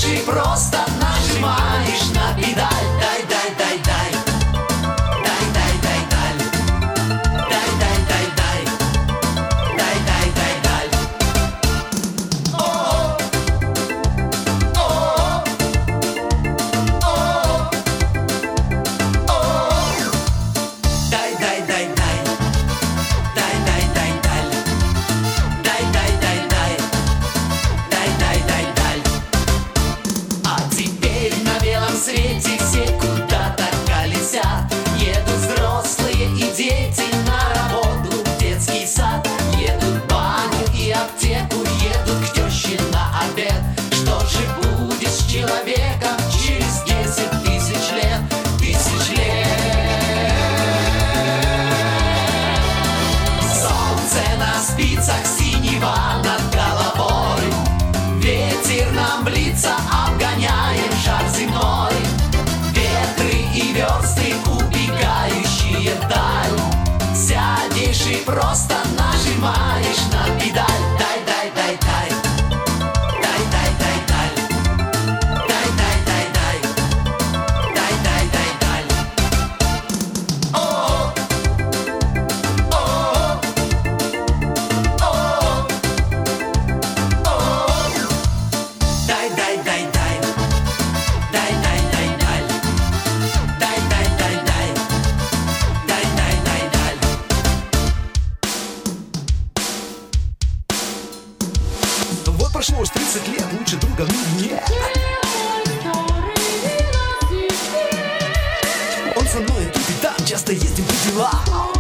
Сядешь и просто нажимаешь на педаль. Дай, дай, дай, дай. Дай, дай, дай, дай. Дай, дай, дай, дай. Дай, дай, дай, дай. О, о, о, о. Дай, дай, дай, дай. Дай, дай, дай, дай. Дай, дай, дай, дай. Дай, дай, дай, дай. А теперь на белом свете все куда-то колесят. Едут взрослые и дети на работу, в детский сад. Едут в баню и аптеку, едут к теще на обед. Что же будет с человеком через 10 тысяч лет? Тысяч лет. Солнце на спицах, синего над головой. Ветер нам в лица обгоняет шар земной. Ветры и версты, убегающие вдаль. Сядешь и просто нажимаешь на педаль. Дай, дай, дай, дай. Дай, дай, дай, дай. Дай, дай, дай, дай. Дай, дай, дай, дай. О, о, о, о. Дай, дай, дай, дай. Дай, дай, дай, дай. Дай, дай, дай, дай. Дай, дай, дай, дай. Вот прошло уж 30 лет, лучше друга в мире нет. Он со мной тут и там, часто ездим по делам.